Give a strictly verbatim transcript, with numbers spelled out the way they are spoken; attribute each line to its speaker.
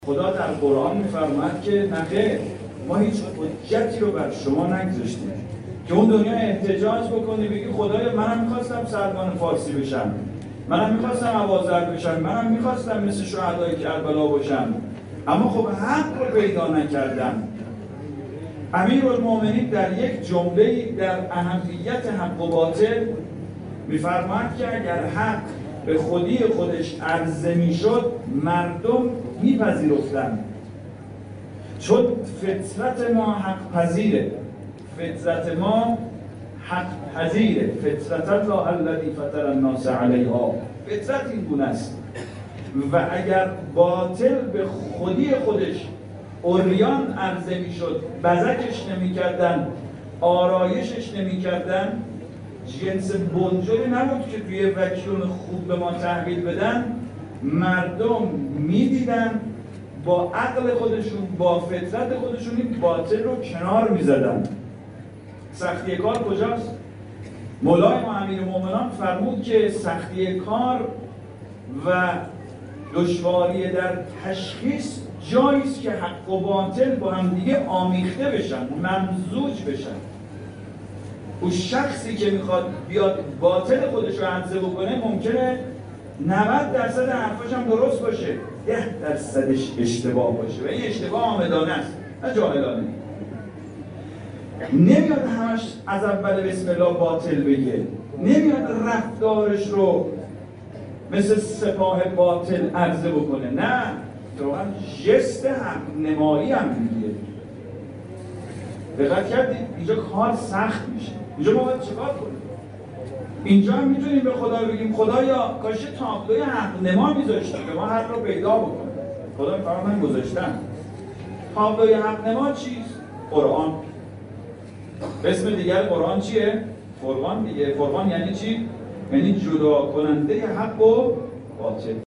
Speaker 1: خدا در قرآن می‌فرماید که نخیر، ما هیچ حجتی رو بر شما نگذاشتیم که اون دنیا احتجاج بکنی بگی خدایا منم می‌خواستم سلمان فارسی بشم، منم می‌خواستم ابوذر بشم، منم می‌خواستم مثل شهدای کربلا باشم، اما خب حق رو پیدا نکردم. امیرالمومنین در یک جمله در اهمیت حق و باطل می‌فرماید که اگر حق به خودی خودش عرضه میشد مردم میپذیرفتند، چون فطرت ما حق پذیره، فطرت ما حق پذیره، فطرت الله الذی فطر الناس علیها، فطرت این گونه است. و اگر باطل به خودی خودش عریان عرضه میشد، بزکش نمیکردن، آرایشش نمیکردن، جنس بنجلی نبود که توی وکیون خوب به ما تحویل بدن، مردم میدیدن با عقل خودشون، با فطرت خودشون این باطل رو کنار میزدن. سختی کار کجاست؟ مولای ما امیرالمومنین فرمود که سختی کار و دشواری در تشخیص جاییست که حق و باطل با هم دیگه آمیخته بشن، ممزوج بشن. اون شخصی که میخواد بیاد باطل خودش رو عرضه بکنه ممکنه نود درصد حرفاش هم درست باشه، ده درصدش اشتباه باشه و این اشتباه آمدانه است نه جاهلانه. نمیاد همش از اول بسم الله باطل بگه، نمیاد رفتارش رو مثل سپاه باطل عرضه بکنه، نه واقعا ژست حق نمایی هم میگه. دقت کردید اینجا کار سخت میشه، اینجا ما باید چیکار کنیم؟ اینجا هم میتونیم به خدا بگیم خدایا کاش تابلوی حق نما میذاشتی که ما حق رو پیدا بکنیم. خدا میفرماید من گذاشتم. تابلوی حق نما چیست؟ قرآن. اسم دیگر قرآن چیه؟ فرقان دیگه. فرقان یعنی چی؟ یعنی جدا کننده حق و باطل.